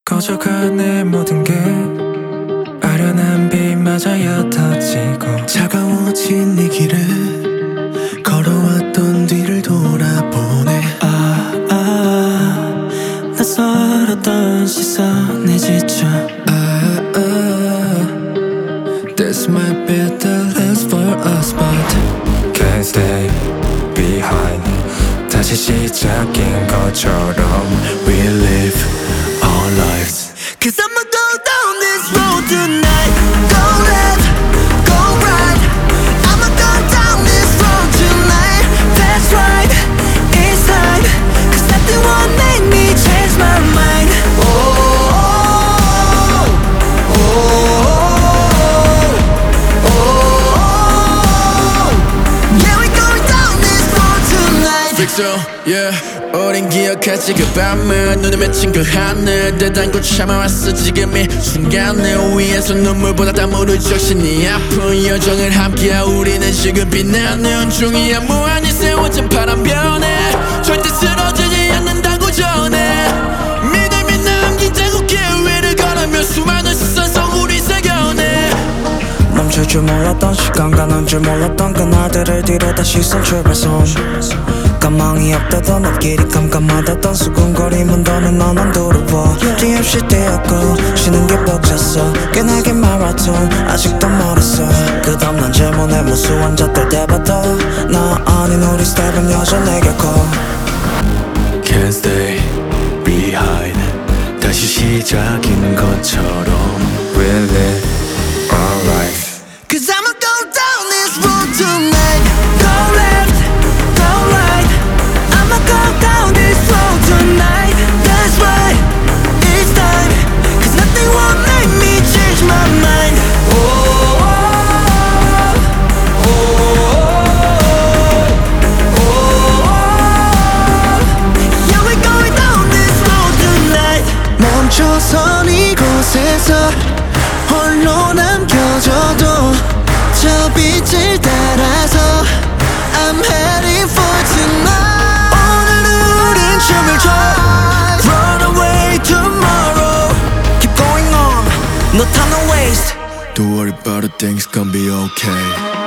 꺼져간 내 모든 게 아련한 빛마저 옅어지고 차가워진 네 길을 걸어왔던 뒤를 돌아보네. 낯설었던 시선에 지쳐 This might be the last for us but Can't stay behind 다시 시작인 것처럼 we live our lives. Cause I'ma go down this road tonight. Go left, go right. I'ma go down this road tonight. That's right, it's time. Cause nothing won't make me change my mind. Oh, oh, oh, oh. Yeah, we're going down this road tonight. Fixo, yeah. 우린 기억하지 그 밤을 눈에 맺힌 그 하늘 대단고 참아왔어 지금 이 순간을 위해서 눈물보다 땀으로 적신 이 아픈 여정을 함께한 우리는 지금 빛나는 중이야 무한히 세워진 파란변에 절대 쓰러지지 않는다고 전해 믿음이 남긴 자국길 위를 걸으며 수많은 시선 속 우리 새겨내 멈출 줄 몰랐던 시간 가는 줄 몰랐던 그날들을 뒤로다 시선 출발선 가망이 없다던 앞길이 깜깜하다던 수근거림은 더는 넌 안 돌아봐 뒤없이 뛰었고 쉬는 게 벅찼어 끈하게 마라톤 아직도 멀었어 끝없는 질문에 무수한 잣들 대봐도 나 아닌 우리 스텝은 여전히 겪어 Can't stay behind 다시 시작인 것처럼 We live our life Cause I'ma go down this road tonight. Go left, go right. I'ma go down this road tonight. That's right, it's time. Cause nothing won't make me change my mind. Oh, oh, oh, oh, oh. Yeah, we're going down this road tonight. 멈춰선 이곳에서 홀로 남겨져도 저 빛을 따라서 I'm heading for tonight. 오늘은 우린 춤을 춰 Run away tomorrow. Keep going on no time to waste Don't worry about it, things gonna be okay.